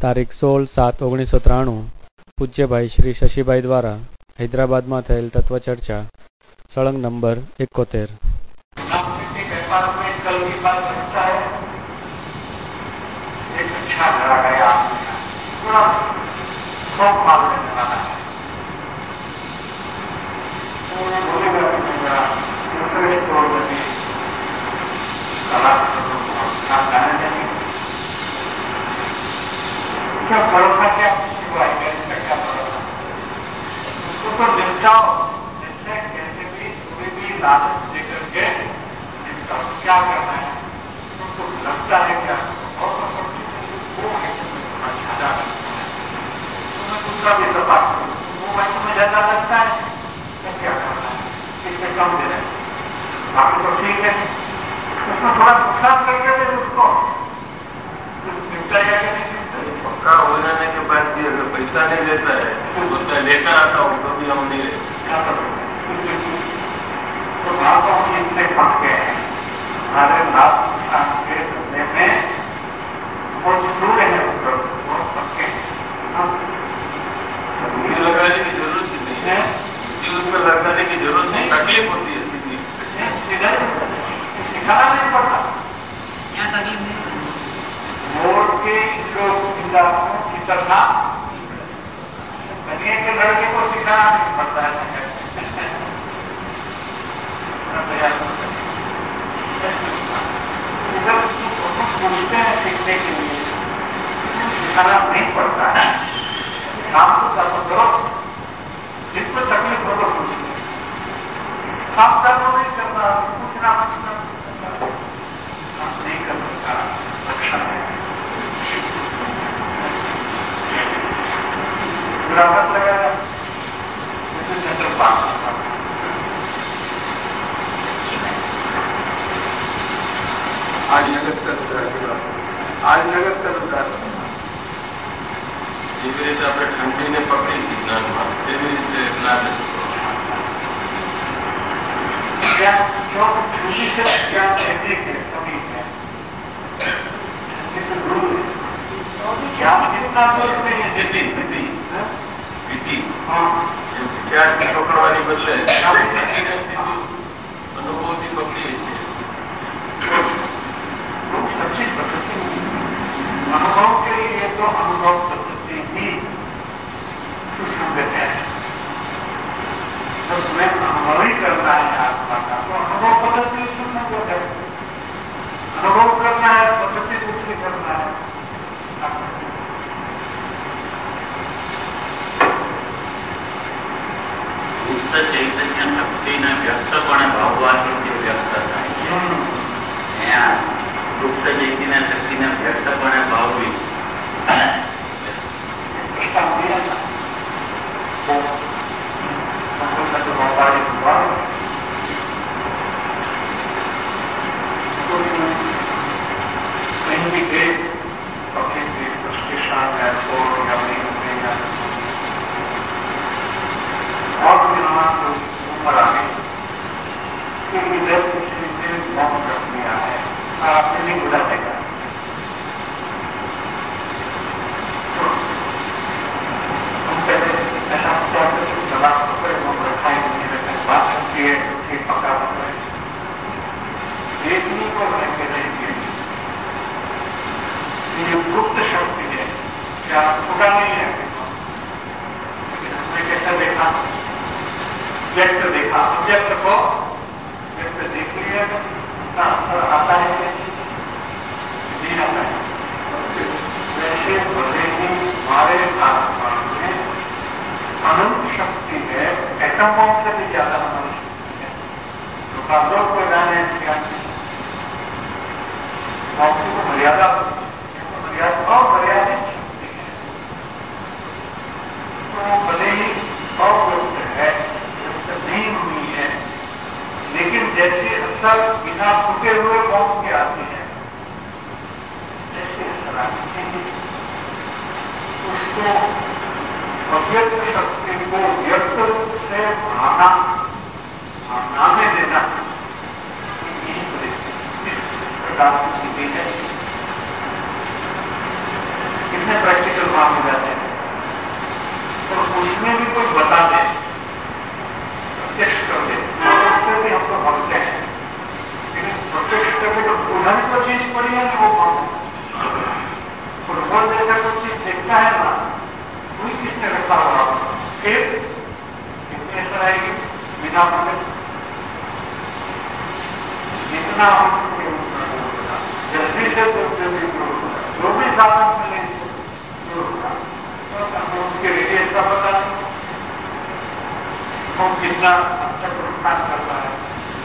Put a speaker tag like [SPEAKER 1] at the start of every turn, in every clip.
[SPEAKER 1] તારીખ 16/7/1993 પૂજ્યભાઈ શ્રી શશીભાઈ દ્વારા હૈદરાબાદમાં થયેલ તત્વ ચર્ચા સળંગ નંબર 71।
[SPEAKER 2] क्या भरोसा, क्या किसी को आएगा, इसका क्या भरोसा? उसको तो निपटाओ, जैसे कैसे भी कोई भी लालच देकर के निपटाओ। क्या करना है तुमको लगता है क्या और वो है थोड़ा ज्यादा लगता है, तुम्हें दूसरा भी तपास करो, वो भाई तुम्हें ज्यादा लगता है तो क्या करना है, इसमें कम देना है, बाकी तो ठीक है। उसमें थोड़ा नुकसान करके फिर उसको निपटाएगा कि नहीं?
[SPEAKER 3] पक्का हो जाने के बाद भी अगर पैसा नहीं देता है तो बोलता है लेकर आता हूँ तो भी हम नहीं ले सकते।
[SPEAKER 2] तो बात हम इतने पक गए हैं, हमारे लाभ नुकसान के बदले में बहुत शुरू है, बहुत पक्के
[SPEAKER 3] मुझे लगाने की जरूरत ही नहीं है, मुझे उसमें लगाने की जरूरत नहीं, तकलीफ होती है सीधी
[SPEAKER 2] सिखाना नहीं पड़ता।
[SPEAKER 4] यहाँ तकलीफ नहीं
[SPEAKER 2] मोड़ के जो किताबों की तरह कन्या के लड़के को सिखाना नहीं पड़ता है। जब पूछते हैं सीखने के लिए सिखाना नहीं पड़ता है, काम तो कर्म करो, जिसको तकलीफ हो तो पूछते काम कर्म नहीं करना, पूछना काम नहीं करने का लक्षण है। बराबर लगाया चंद्रपाल
[SPEAKER 3] आज जगत का उदाहरण, आज जगत का उदाहरण જેવી રીતે આપણે ઠંડીને પકડી જ્ઞાનમાં તેવી રીતે જ્ઞાન
[SPEAKER 2] क्या जो ठंडी से क्या कहते हैं सभी में क्या कितना बोलते हैं
[SPEAKER 3] વિધિ વિચારથી પકડવાની બદલે અનુભવથી પકડીએ છીએ।
[SPEAKER 2] सच्ची पद्धति अनुभव के लिए तो अनुभव पद्धति ही सुसंगत है। तो तुम्हें अनुभव ही करना है आत्मा का, तो अनुभव पद्धति सुसंगत है। अनुभव करना है, पद्धति दूसरी करना है।
[SPEAKER 4] ગુપ્ત ચૈતન્ય શક્તિને વ્યક્તપણે ભાવવાથી તે વ્યક્ત થાય છે। અહીંયા ગુપ્ત ચૈતન્ય શક્તિને વ્યક્તપણે ભાવવી
[SPEAKER 2] कहीं भी गए पब्लिक स्टेशन एयरपोर्ट या और यहाँ तो ऊपर आ गए कि इधर किसी ने बम रख दिया है और आपने नहीं बुला देगा, तो हम पहले ऐसा होता है कि जवाब पकड़े बम रखा है नहीं रखा, बात सकती है ठीक पकड़ा पकड़े देखने को रहते रहेंगे। ये गुप्त शक्ति है, क्या खुदा नहीं है, लेकिन हमने कैसा देखा, व्यक्त देखा, अव्यक्त को व्यक्त देख लिया तो उसका असर आता है कि नहीं आता है। वैसे भले ही हमारे आत्मा में अनंत शक्ति है, एटम बम से भी ज्यादा अनंत शक्ति है, जो कादों को जाने इसकी मर्यादा अमर्यादित शक्ति है, तो भले ही अव्यक्त है, नहीं हुई है, लेकिन जैसे असर बिना फूटे हुए बम के आते हैं ऐसे असर आते हैं। उसको अव्यक्त शक्ति को व्यक्त रूप से भावना में देना यही परिस्थिति इस प्रकार की चीजें है। कितने प्रैक्टिकल मांगे जाते हैं, तो उसमें भी कोई बता दे, प्रत्यक्ष कर दे, तो उससे भी हम तो भगते हैं। लेकिन प्रत्यक्ष करके तो उधर को चीज पड़ी है वो फुटबॉल जैसा कोई चीज देखता है ना, वही किसने रखा हुआ फिर कितने सर आएगी बिना पकड़ जितना जल्दी से जल्दी जो भी साधन मिले उसके रेडियस का पता नहीं, वो कितना तक नुकसान करता है।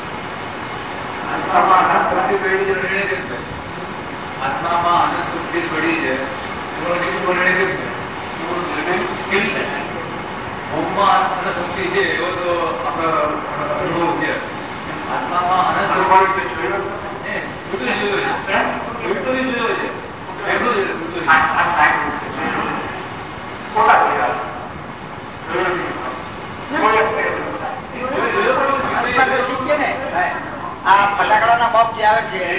[SPEAKER 2] आत्मा सौથી બડી જે નિર્ણય કે આત્મામાં આનંદ સુખી બડી છે એનો નિર્ણય કે वो निर्णय स्किल है। होमમાં આનંદ સુખી છે એવો તો આપણો અનુભવ છે। આત્મામાં આનંદ સુખી છે જોયો ને બધું જોયો છે, બધું જોયો છે, બધું જોયું આ સાઈડ ખોટા જોયા જોયો નહીં આ ફટાકડાના બમ જે આવે છે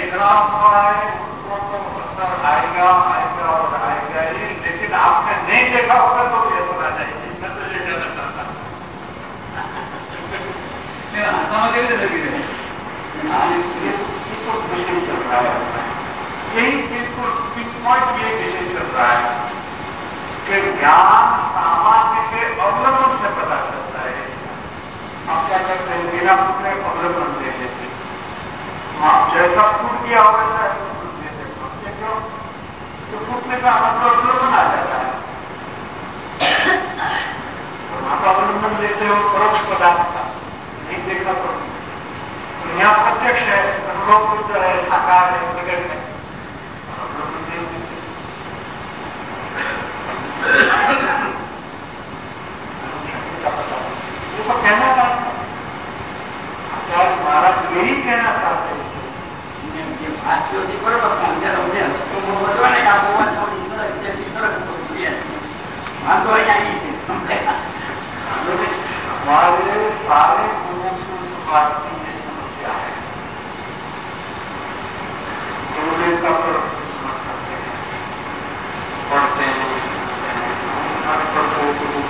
[SPEAKER 2] आएगा आएगा और आएगा ही, लेकिन आपने नहीं देखा होगा तो ये सुना जाएगी। मैं तो ये कहना चाहता हूँ विषय चल रहा है, यही बिल्कुल पिन पॉइंट ये विषय चल रहा है कि ज्ञान सामान्य के अवलंबन से पता चलता है। आप क्या करते हैं, बिना फूटने अवलंबन दे देते, आप जैसा फूट गया वैसा तो फूटने का मतलब अवलंबन आ जाता है। और आप अवलंबन लेते हो परोक्ष पदार्थ का, नहीं देखा तो यहाँ प्रत्यक्ष है, अनुभव कुछ है, साकार है, प्रकट है, अवलंबन नहीं देते। वो तो कहना चाहते हैं आचार्य महाराज यही कहना चाहते हैं। आत्योजी बरोबर समझे रमने हस्तो बोलवा नहीं आप बोलवा तो ईश्वर से ईश्वर को दिया हम तो यही है हमारे सारे गुणों की शुरुआत की ये समस्या है। गुरुदेव का समझ सकते हैं, पढ़ते हैं सारे पढ़ते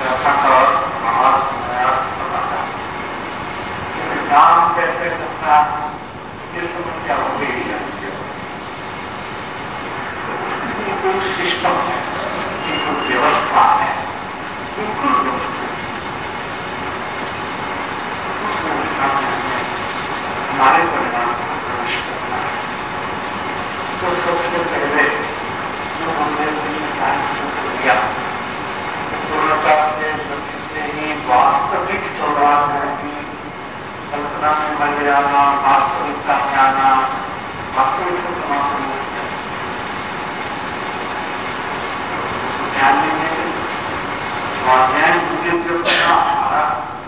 [SPEAKER 2] ज्ञान कैसे करता ये समस्या हो गई है। बिल्कुल सिस्टम है, बिल्कुल व्यवस्था है, बिल्कुल व्यवस्था उस व्यवस्था में हमारे परिणाम को प्रवेश करना है। तो सबसे पहले जो हमने किया पूर्णता से लक्ष्य से ही वास्तविक शुरुआत है कि कल्पना में मर जाना, वास्तविकता में आना, वास्तविक से समाप्त हो गया। ध्यान देंगे स्वाध्याय मुझे जो करना हमारा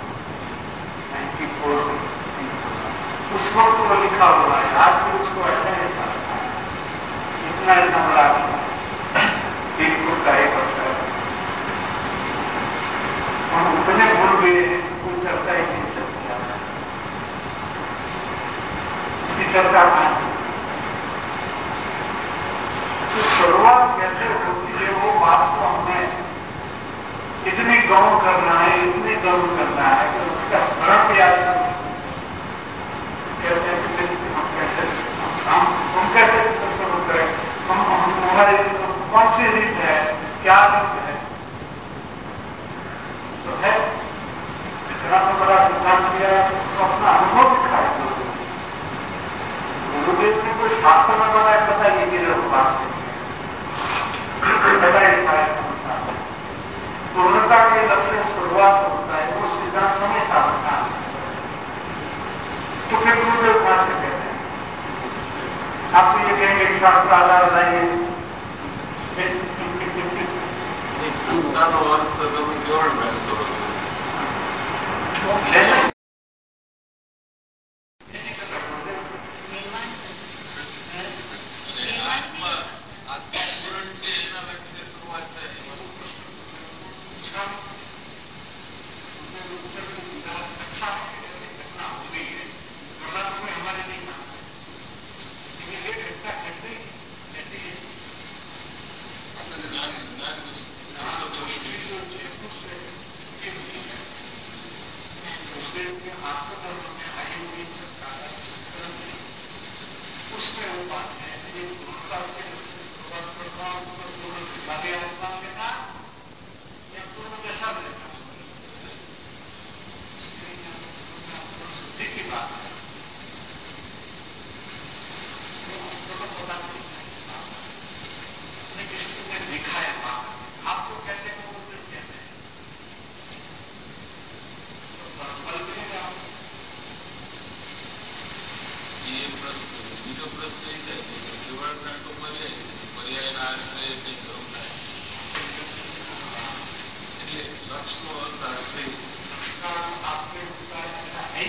[SPEAKER 2] 94 उस वक्त वो लिखा हुआ है, आज भी उसको ऐसा ही समझता है। इतना इतना बड़ा बिल्कुल का एक अवसर हम उतने भूल गए, कोई चर्चा ही नहीं चलती, इसकी चर्चा करें। तो शुरुआत कैसे होती है वो बात को हमें इतनी गौर करना है, इतनी गौर करना है कि उसका स्मरण भी आता है। कहते हैं कि हम कैसे शुरू करें, हम हमारे कौन सी रीत है, क्या रीत है, तो है इतना तो बड़ा सिद्धांत दिया तो अपना अनुभव दिखाए। गुरुदेव ने कोई शास्त्र में बताया, बताइए कि बात पूर्णता के लक्ष्य शुरुआत होता है, वो सिद्धांत नहीं साधना। तो फिर गुरुदेव कहां से कहते हैं? आप तो ये कहेंगे शास्त्र आधार लाइए, सनातन धर्म में आई हुई उसमें वो बात है एक गुरुता के शुरुआत करना उसको दोनों विभागे अवतार लेना या दोनों जैसा लेना शुद्धि की बात है दोनों पता नहीं किसी ने देखा है बात आपको कहते हैं वो तो कहते हैं
[SPEAKER 3] ये प्रश्न બીજો પ્રશ્ન એ થાય છે કે કેવળના તો પર્યાય છે પર્યાયના આશ્રય કંઈ કરવું થાય એટલે લક્ષનો અર્થ આશ્રય
[SPEAKER 2] आश्रय होता है ऐसा है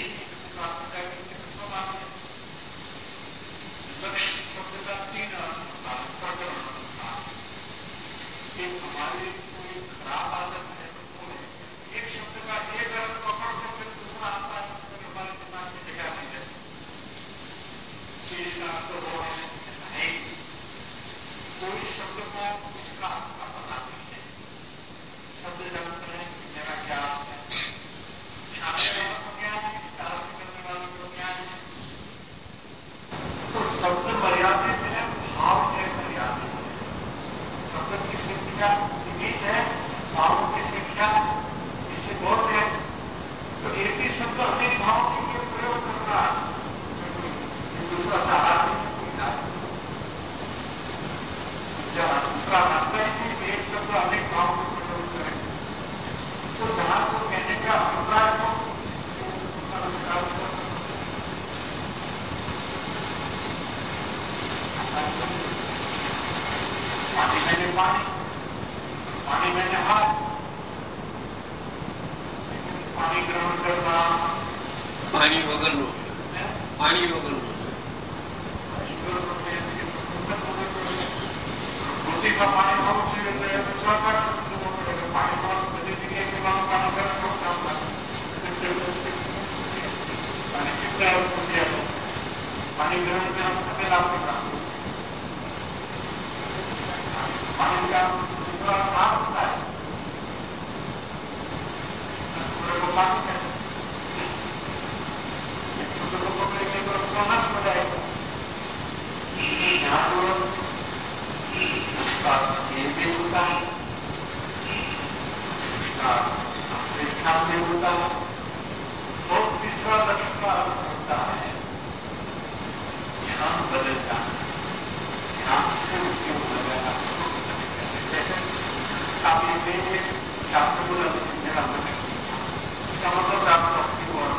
[SPEAKER 2] लक्ष्य शब्द का 3 अर्थ होता है प्रकरण अनुसार एक हमारी कोई खराब आदत है तो एक शब्द का एक अर्थ पकड़ तो फिर दूसरा आता है हमारे दिमाग में जगह नहीं रहती इसका अर्थ ऐसा है कोई शब्द को इसका अर्थ का पता नहीं है शब्द जानते हैं मेरा क्या अर्थ है छापने वालों को क्या है इसका अर्थ करने वालों को क्या है तो शब्द मर्यादित है भाव है मर्यादित है शब्द की संख्या सीमित है भावों की संख्या इससे बहुत है तो एक ही शब्द अनेक भाव के लिए प्रयोग करना दूसरा चाहा दूसरा रास्ता है कि एक शब्द अनेक भाव में प्रयोग करें तो जहां को कहने का अभिप्राय हो दूसरा विचार पानी मैंने पानी मैंने हाथ पानी ग्रहण करना
[SPEAKER 3] પાણી વગરનો પાણી વગરનો
[SPEAKER 2] रोटी का पानी हम चाहिए तो यह दूसरा का पानी बहुत बड़ी जगह के बाद पानी का बहुत काम पानी कितना उसको दिया पानी ग्रहण करना सबसे लाभ होगा पानी का दूसरा साफ होता है पानी का शब्द को पकड़ेंगे तो नष्ट हो जाएगा यहाँ भी होता है स्थान में होता है और तीसरा लक्ष्य का अर्थ होता है ध्यान बदलता है ध्यान से उपयोग बदलता जैसे आप ये देंगे कि आपने बोला मेरा लक्ष्य इसका मतलब आपको अपनी ओर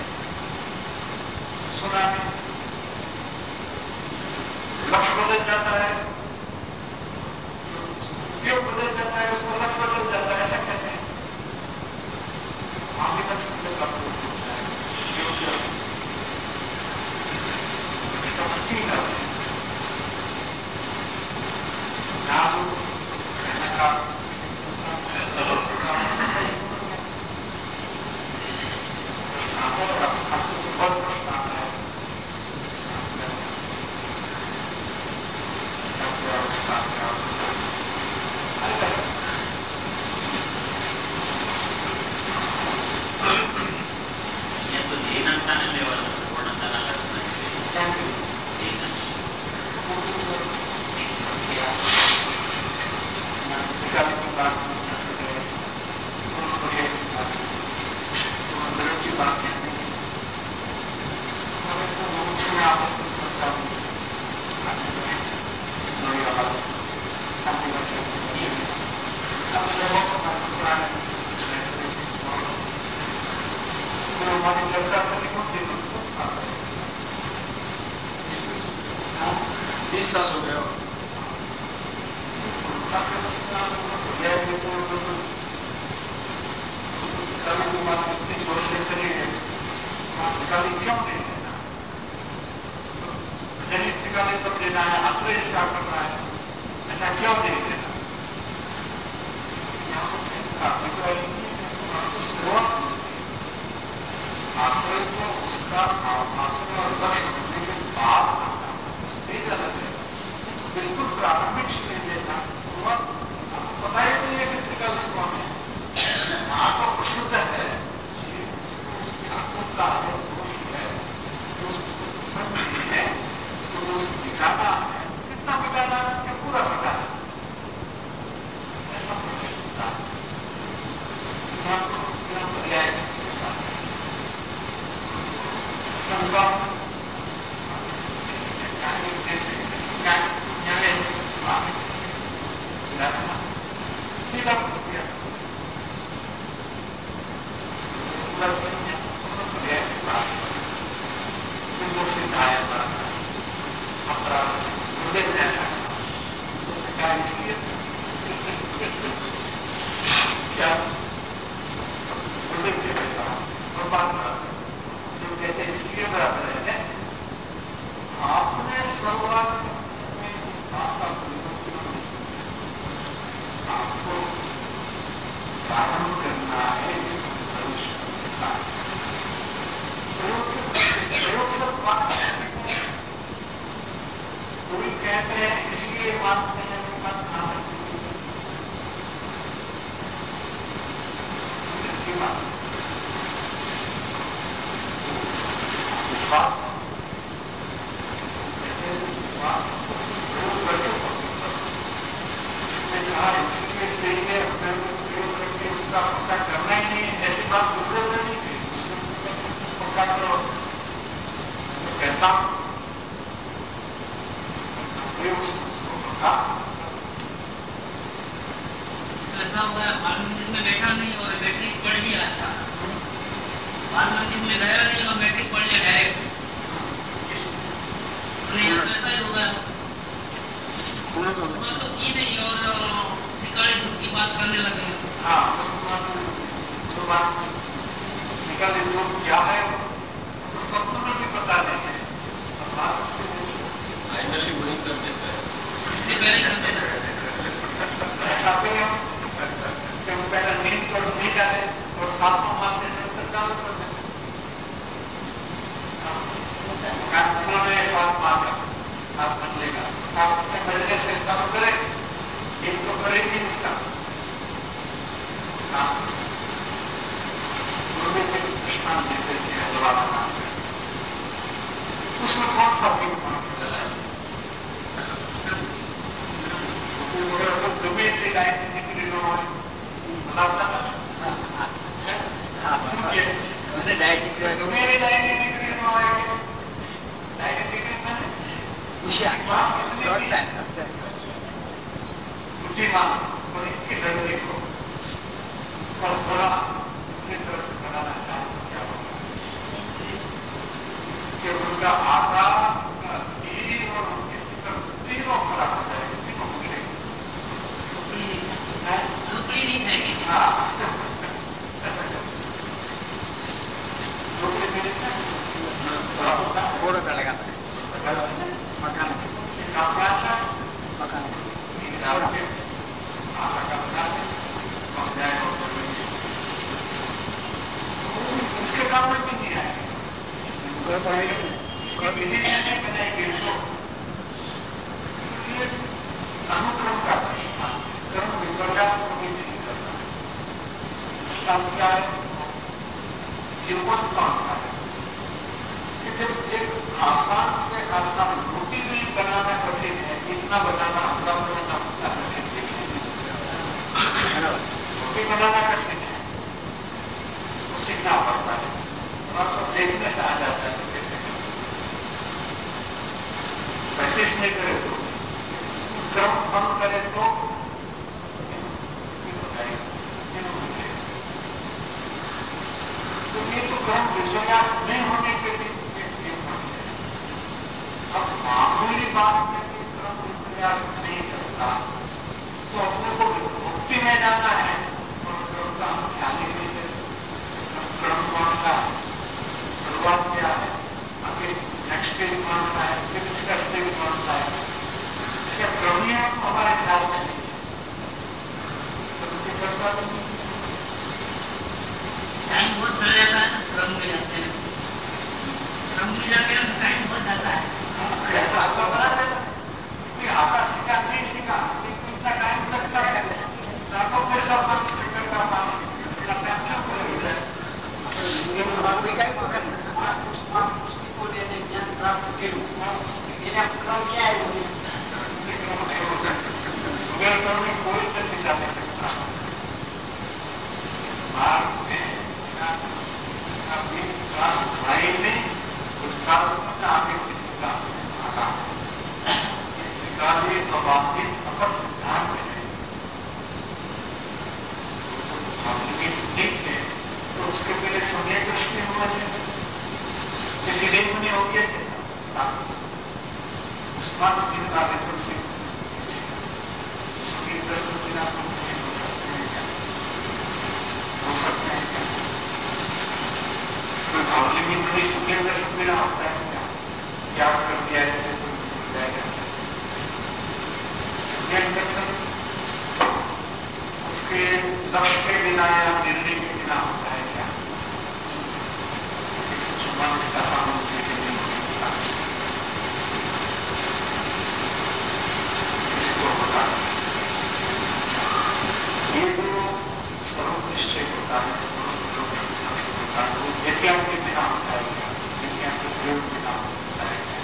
[SPEAKER 2] सुना है लक्ष्य बदल जाता है उपयोग बदल जाता है उसको लक्ष्य बदल जाता है ऐसा कहते हैं आगे लक्ष्य बदल जाता है इसका 3 अर्थ है कहने का बहुत प्रश्न आता है हमारी चर्चा चली कुछ दिन
[SPEAKER 3] 20 साल हो गया
[SPEAKER 2] जोर से चली गई क्यों नहीं लेना जनित निकाले तब लेना है आश्रय इसका करना है ऐसा क्यों नहीं लेना आश्रय तो उसका आश्रय और लक्ष्य होने के बाद बिल्कुल प्रारंभिक श्रेणी लेना शुरुआत पता ही नहीं है कि कौन है तो शुद्ध है आत्मता है है ना, सीधा कुछ किया सिद्धाया मुझे ऐसा क्या इसलिए क्या मुझे और बात जो कहते हैं इसलिए बराबर है आपने शुरुआत में आपको प्रारंभ करना है इसको प्रयोग सब बात कोई कहते हैं इसलिए मानते हैं विश्वास इसने कहा इसलिए सही है प्रयोग करके उसका पक्का करना ही नहीं है, ऐसी बात दूसरे में नहीं थी पक्का करो तो कहता
[SPEAKER 5] ऐसा होगा बाल मंदिर में बैठा नहीं और मैट्रिक पढ़ लिया, अच्छा बाल मंदिर में गया नहीं और मैट्रिक पढ़ लिया डायरेक्ट, यहाँ तो ऐसा ही होगा तो की नहीं और निकाले धूप की बात करने लगे।
[SPEAKER 2] हाँ तो बात निकाले धूप क्या है तो सबको भी पता नहीं है, बात उसके
[SPEAKER 3] फाइनली वही कर देता है,
[SPEAKER 5] इससे पहले कर देता है
[SPEAKER 2] ऐसा भी हम पहले नींद तो नहीं डाले और 7वां मास से चालू कर देते उन्होंने 7 माह का हाथ बदलेगा 7 बदलने से चालू करे एक तो करेगी इसका दृष्टांत देते थे उसमें कौन सा भी बुद्धिमान और इनकी लड़की को और बड़ा दूसरी तरह से बनाना चाहते क्या होगा कि उनका आधा उनका तीर और उनकी सितर तीनों खराब हो जाएगी, तीनों मिलेगी हाँ ऐसा
[SPEAKER 6] थोड़ा सा लगाता है मकान
[SPEAKER 2] उसके काम में भी नहीं आएगा इसकी विधि से नहीं बनाएंगे तो अनुक्रम का कर्म विपर्यास को भी नहीं करना क्या है जीवन का है कि जब एक आसान से आसान रोटी भी बनाना कठिन है, इतना बनाना अपना बनाना उतना कठिन रोटी बनाना कठिन है तो सीखना पड़ता है और तो देखने से आ जाता है कैसे प्रैक्टिस नहीं करे तो क्रम भंग करे तो ये तो क्रम विश्वास नहीं होने के लिए अब मामूली बात में भी क्रम विश्वास नहीं चलता तो अपने को मुक्ति में जाना है और क्रम का हम ख्याल ही नहीं देते क्रम कौन सा है, शुरुआत क्या है, आगे नेक्स्ट स्टेज कौन सा है, फिर इसका स्टेज कौन सा है, इसका क्रम ही हमारे ख्याल में नहीं चलता
[SPEAKER 5] टाइम बहुत चल जाता है, क्रम में जाते हैं, क्रम में जाके टाइम बहुत जाता है।
[SPEAKER 2] ऐसा आपको बना देता आपका सीखा नहीं सीखा इतना टाइम लगता है आपको पैसा 5 सेकंड का पानी को देने ज्ञान प्राप्त करूँ क्रम क्या है कोई तो सीखा नहीं सकता अपनी क्लास भाई ने उसका आगे किसी का आगा निकालिए अबाधित अपर सिद्धांत है उसके पहले सोनिया दृष्टि हुआ है, इसीलिए मुनि हो गए थे। उस्मान बिन आगे तुलसी दर्शन बिना तो नहीं हो सकते हैं क्या? हो सकते हैं क्या? कोई भावलिंगी मुनि सुखे दर्शन बिना होता है क्या? याद कर दिया ऐसे तो जाएगा। सुखे दर्शन उसके लक्ष्य के बिना या निर्णय के बिना होता है क्या? चुम्बन इसका सामर्थ्य के लिए हो सकता है। इसको होता है ये जो स्वरूप निश्चय होता है, स्वरूप होता है, वो विज्ञान के बिना होता है क्या? विज्ञान के प्रयोग के बिना होता है क्या?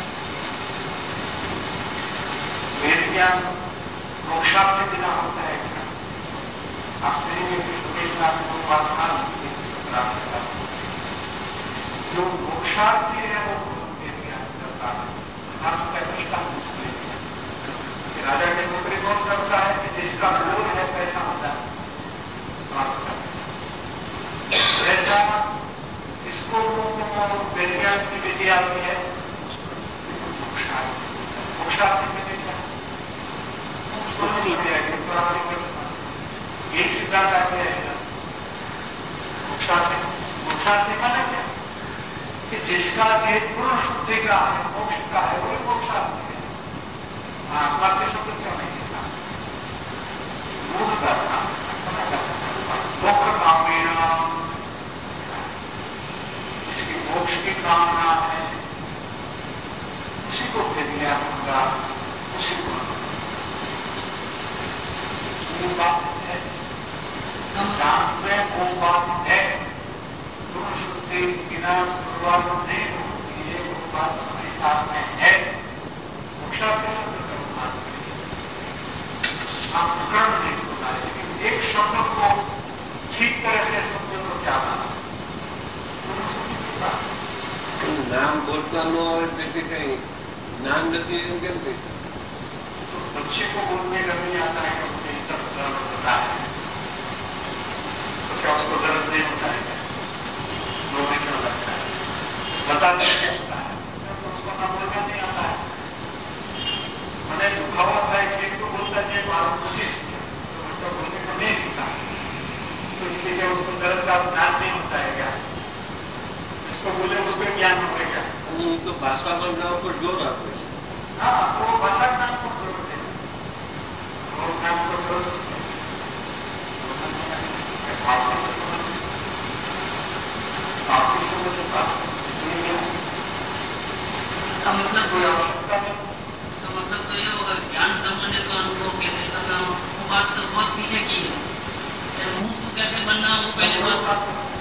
[SPEAKER 2] वेद ज्ञान मोक्षार्थ के बिना होता है क्या? आप कहेंगे कि सुकेशनाथ को बात मान प्राप्त करता है, जो मोक्षार्थी है वो वेद ज्ञान करता है। आज तक इसका मुश्किल है राजा के नौकरी कौन करता है कि जिसका बोल है पैसा होता है प्राप्त करता है। ऐसा इसको विज्ञान की विधि आती है मोक्षार्थी में क्या यही सिद्धांत आ गया है। मोक्षार्थी माने क्या कि जिसका जे पूर्ण शुद्धि का है, मोक्ष का है, वही मोक्षार्थी है। आत्मा से शब्द क्यों नहीं था? मूल का था मोक्ष कामना, जिसकी मोक्ष की कामना है उसी को भेदिया होगा, उसी को बात है सिद्धांत में वो बात है। पूर्ण शुद्धि बिना शुरुआत नहीं होती है, वो बात समय साथ में है। मोक्षार्थी शब्द आप प्रकरण नहीं होता है, लेकिन एक शब्द को ठीक तरह से शब्द को क्या माना
[SPEAKER 3] नाम बोलता न हो कहीं ज्ञान नहीं है केम कही सकते?
[SPEAKER 2] तो बच्चे को बोलने का नहीं आता है कि मुझे इतना दर्द होता है, तो क्या उसको दर्द नहीं होता है? रोने क्यों लगता है? बता नहीं होता है तो उसको ना बोलना नहीं आता है। मैंने दुखा हुआ था इसलिए तो बोलता है मालूम मुझे तो बच्चा बोलने को नहीं सीखा, तो इसलिए क्या उसको दर्द का ज्ञान नहीं होता है क्या? जिसको बोले उसको ज्ञान होगा।
[SPEAKER 3] तो भाषा ज्ञान पर जोर આપે છે।
[SPEAKER 2] हाँ, वो भाषा ज्ञान पर जोर है, वो ज्ञान पर जोर आपकी समझ बात
[SPEAKER 5] इसका मतलब तो ये होगा ज्ञान संबंधित का अनुभव कैसे करना, वो बात तो बहुत पीछे की है। मुक्त कैसे बनना वो पहले बात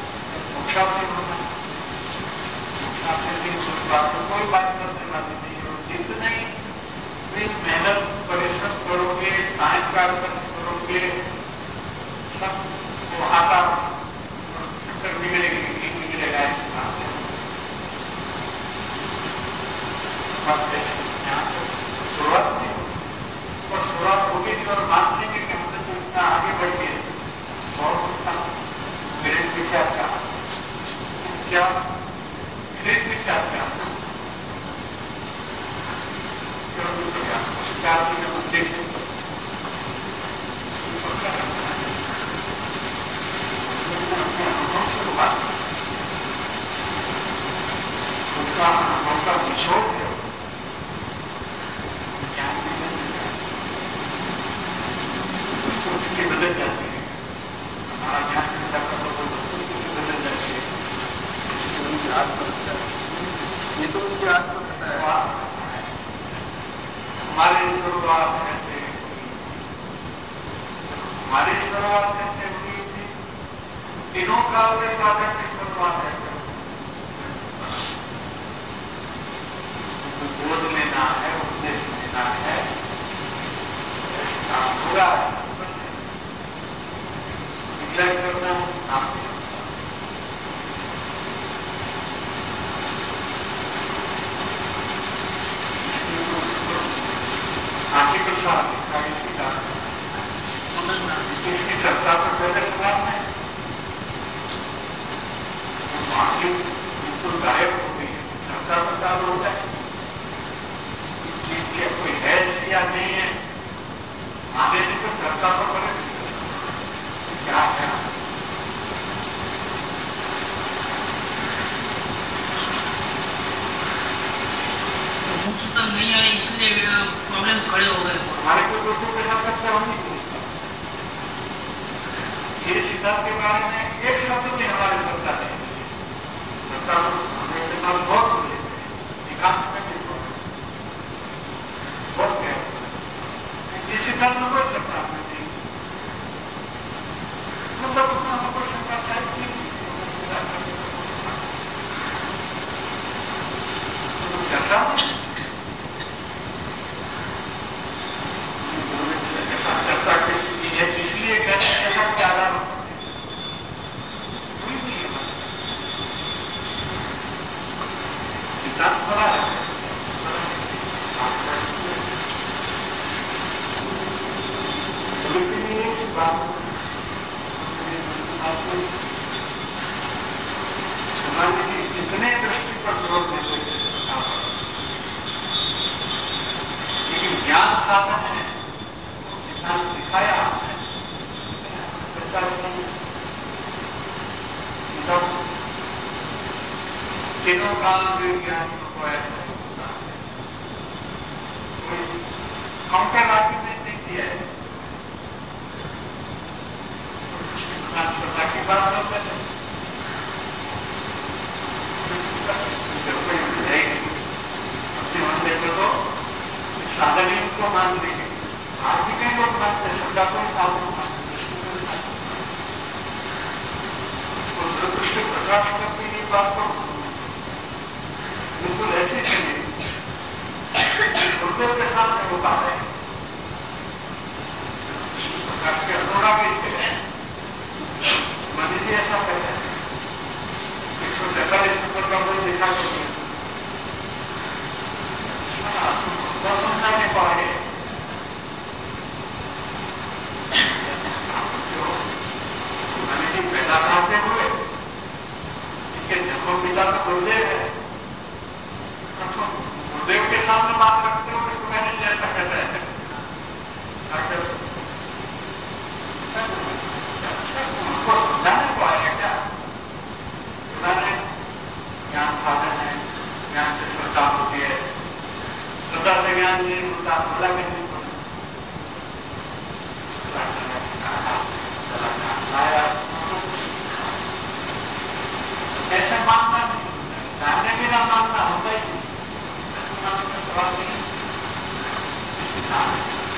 [SPEAKER 2] कोई बात चलने वाली नहीं है। जितने मेहनत परिश्रम करोगे, टाइम काटकर करोगे, सब वो आता शक्कर बिगड़ेगी, बिगड़ेगा। शुरुआत नहीं और शुरुआत होगी नहीं और मान लेंगे कि हमने तो इतना आगे बढ़ गए, बहुत अच्छा ग्रेट विचार का क्या ग्रेट विचार का उद्देश्य उनका अनुभव का निचोड़ है, ज्ञान वस्तु स्थिति बदल जाती है। हमारा ज्ञान मिलता तो वस्तु स्थिति बदल जाती है।
[SPEAKER 3] ये तो उनकी आत्मकथा है।
[SPEAKER 2] हमारी शुरुआत कैसे हुई थी? तीनों काल के साधन की शुरुआत कैसे हुई? बोझ लेना है, उपदेश लेना है, ऐसे काम पूरा है, निगलेक्ट करना काम नहीं। आर्टिकल साहब लिखा है इसी का, इसकी चर्चा तो चले समाज में। बाकी बिल्कुल गायब हो गई है, चर्चा तो चालू होता है चीज के कोई है या नहीं है, आगे भी तो चर्चा तो करे क्या है।
[SPEAKER 5] सूचना नहीं आई इसलिए प्रॉब्लम्स खड़े हो गए।
[SPEAKER 2] हमारे कोई दोस्तों के साथ चर्चा होनी चाहिए, ये सिद्धांत के बारे में एक शब्द भी हमारी चर्चा नहीं, चर्चा हमारे साथ बहुत हो रही है, एकांत में भी बहुत है, इस सिद्धांत में कोई चर्चा नहीं, मतलब उतना हमको शंका चाहिए कि चर्चा चर्चा की है, इसलिए कहते हैं ऐसा क्या आधार कोई नहीं है, सिद्धांत बड़ा है। लेकिन एक सी बात हमारे इतने दृष्टि पर जोर देते लेकिन ज्ञान साधन है, सिद्धांत दिखाया तीनों काल विज्ञानियों को ऐसा होता है, कोई काउंटर आर्ग्यूमेंट नहीं किया है, सत्ता की बात करते हैं अपने मन देखो तो साधन ही उनको मान देंगे, आज भी कई लोग मानते हैं सत्ता को साधन दृष्टि प्रकाश करके ये बात को बिल्कुल ऐसे चलिए गुरुदेव के सामने वो बात है, प्रकाश के अधूरा भी थे मान लीजिए ऐसा कहते हैं 143 नंबर का कोई देखा करते समझाने पाए जो मैंने जी पैदा कहां से हुए, इनके जन्म पिता तो गुरुदेव है, गुरुदेव के सामने बात रखते हो इसको मैंने जैसा कहता है उनको समझाने को आया क्या, ज्ञान साधन है, ज्ञान से श्रद्धा होती है, श्रद्धा से ज्ञान नहीं होता, बोला भी नहीं ऐसे मानना नहीं होता है, जानने बिना मानना होता ही नहीं, ऐसे मानने का सवाल नहीं, सिद्धांत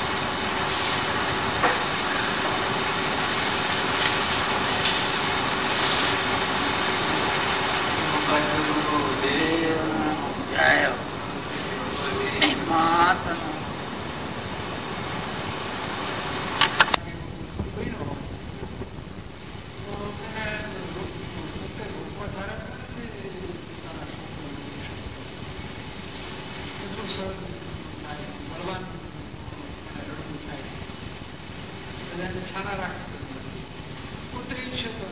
[SPEAKER 2] छाना राख उतरी क्षेत्र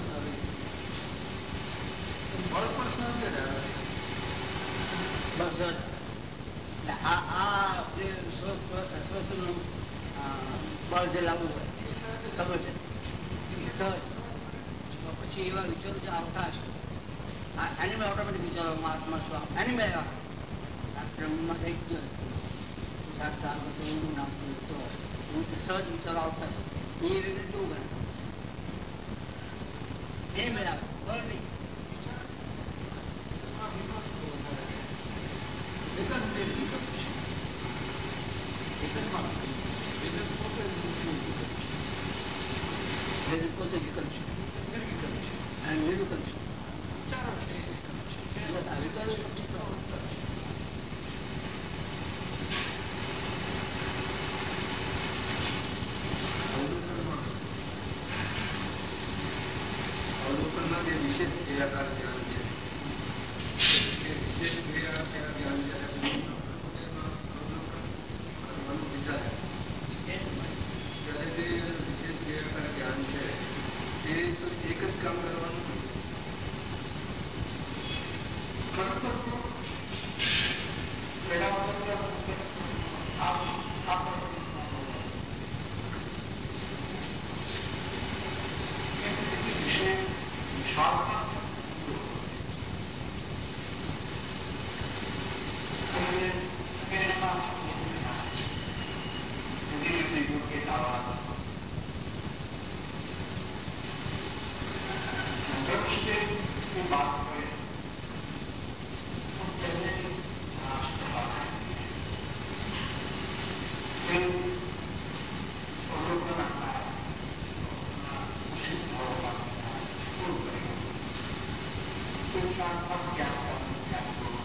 [SPEAKER 2] बड़ प्रश्न
[SPEAKER 6] બસ આ જે શ્વસનનું બળ જે લાવવું હોય ખબર છે સહજ પછી એવા વિચારો જે આવતા હશે એનિમલ ઓટોમેટિક વિચારો આત્મા છું એનિમલ બ્રહ્મમાં થઈ ગયો નામ તો સહજ વિચારો આવતા હશે એ વ્યક્તિ કેવું કરે એનિમલ આવે બરાબર નહીં પોતે વિકલ્પ છે અને નિર્વિકલ્પ છે વિચારો છે
[SPEAKER 7] અવલોકનના જે વિશેષ ક્રિયાકાર જ્ઞાન છે એ વિશેષ ક્રિયાકાર જ્ઞાન જ્યારે કરવાનું વિચારે ત્યારે જે વિશેષ ક્રિયાકાર જ્ઞાન છે એ તો એક જ કામ કરવાનું
[SPEAKER 2] कर्तव्य पैदा होता है आप विषय विशालता संघर्ष की बात करें तो पहले अवलोकन आता है उसी भाव का शुरू करेगा तो साथ साथ ज्ञान का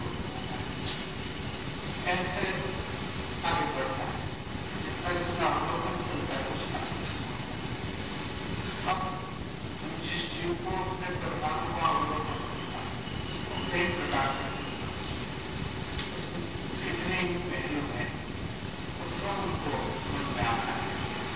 [SPEAKER 2] ऐसे आगे बढ़ता है जितना जितना अवलोकन चलता है उसका अब जिस जीव को अपने प्रधान का अवलोकन करता है कई प्रकार के कितने ही पहलू हैं उस सब उनको समझ में आता है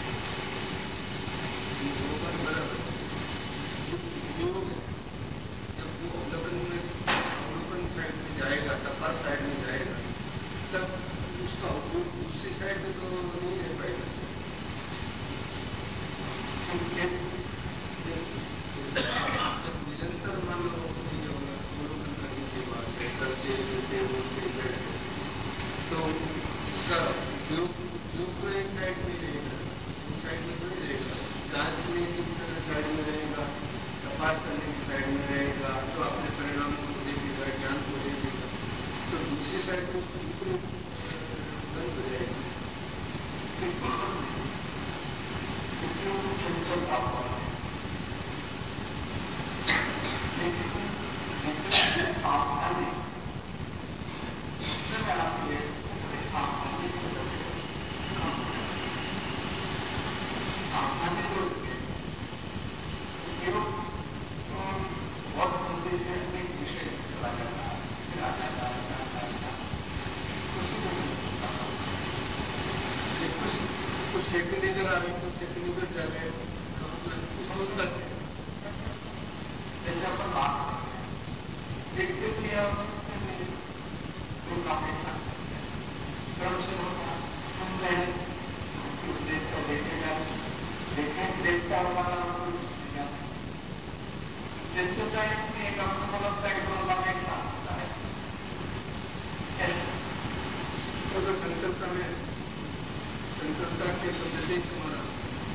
[SPEAKER 7] जब वो अवलोकन साइड में जाएगा, तपास साइड में जाएगा, तब उसका उपयोग दूसरी साइड में तो नहीं रह पाएगा। जब निरंतर मान लो अवलोकन करने के बाद चलते फिरते बोलते बैठते तो उसका उपयोग तो एक साइड में रहेगा, दो साइड में तो नहीं रहेगा। जांचने की साइड में रहेगा, तपास करने की साइड में रहेगा, तो अपने परिणाम को देखेगा, ज्ञान को देखेगा, तो दूसरी साइड में उसको बिल्कुल बंद हो जाएगी। सेकंड इधर आ गए तो सेकंड उधर जा रहे हैं, इसका मतलब उस अवस्था से
[SPEAKER 2] जैसे अपन बात देखते भी तो काफी साथ क्रम से होता हम देखता होगा चंचलता एक आपको लगता है कि एक साथ होता है
[SPEAKER 7] तो चंचलता में चंचलता के शब्द से ही समाधान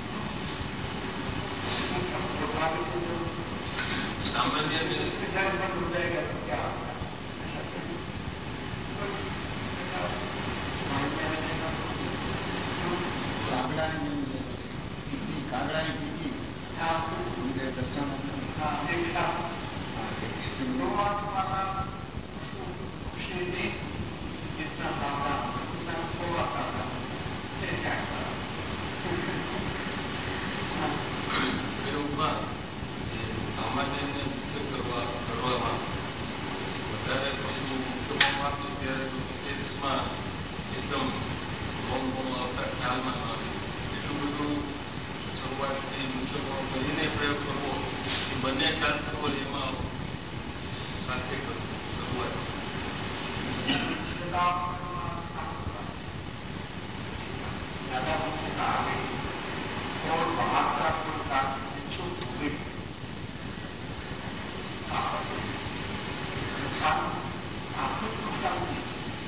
[SPEAKER 3] सामान्य
[SPEAKER 2] इसके साथ बंद हो जाएगा तो क्या
[SPEAKER 7] कागड़ा ने पीटी उनके कस्टमर
[SPEAKER 2] एक साथ खुशी नहीं जितना सावधान उतना थोड़ा सावधान
[SPEAKER 3] सामान्य કરવામાં વધારે પડતું મુખ્યમાં આપીએ ત્યારે તો વિશેષમાં એકદમ બહુ આવતા ખ્યાલમાં ન આવે એટલું બધું શરૂઆતથી મુખ્યમાં કરીને પ્રયોગ કરવો એ બંને ચાલતું હોય એમાં સાથે શરૂઆત
[SPEAKER 2] और बाहर का कोई इच्छुक हुई नुकसान आपको नुकसान नहीं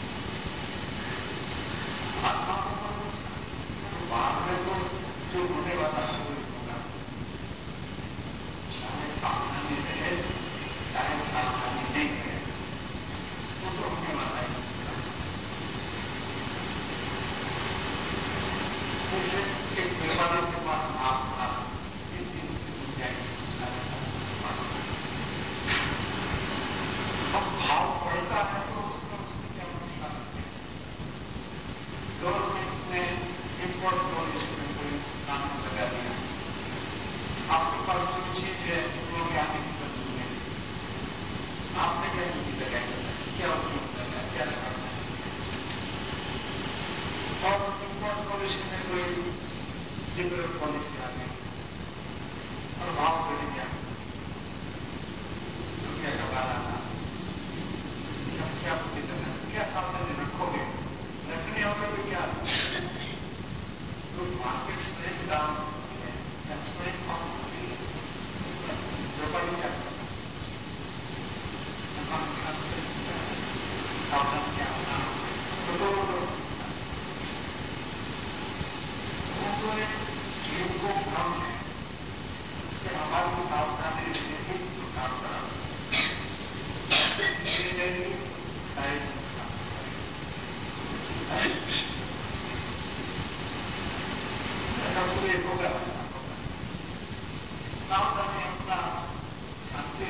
[SPEAKER 2] आत्मा को बाहर में तो जो होने वाला है वो होगा चाहे सावधानी रहे चाहे सावधानी नहीं रहे वो तो होने वाला है जैसे एक बीमारी के बाद आपका अब भाव बढ़ता है तो उसमें क्या नुकसान है गवर्नमेंट ने इम्पोर्ट पॉलिसी में कोई कानून लगा दिया आपके पास कोई चीज है वो आने की मंजूरी है आपने क्या नीति लगाई क्या उपयोग करना क्या साधना और इम्पोर्ट पॉलिसी में कोई लिबरल पॉलिसी आ गई और भाव बढ़ गया दुनिया का बारा था हमारी सावधानी रहेगी तो काम करा ऐसा पूरे होगा सावधानी अपना शांति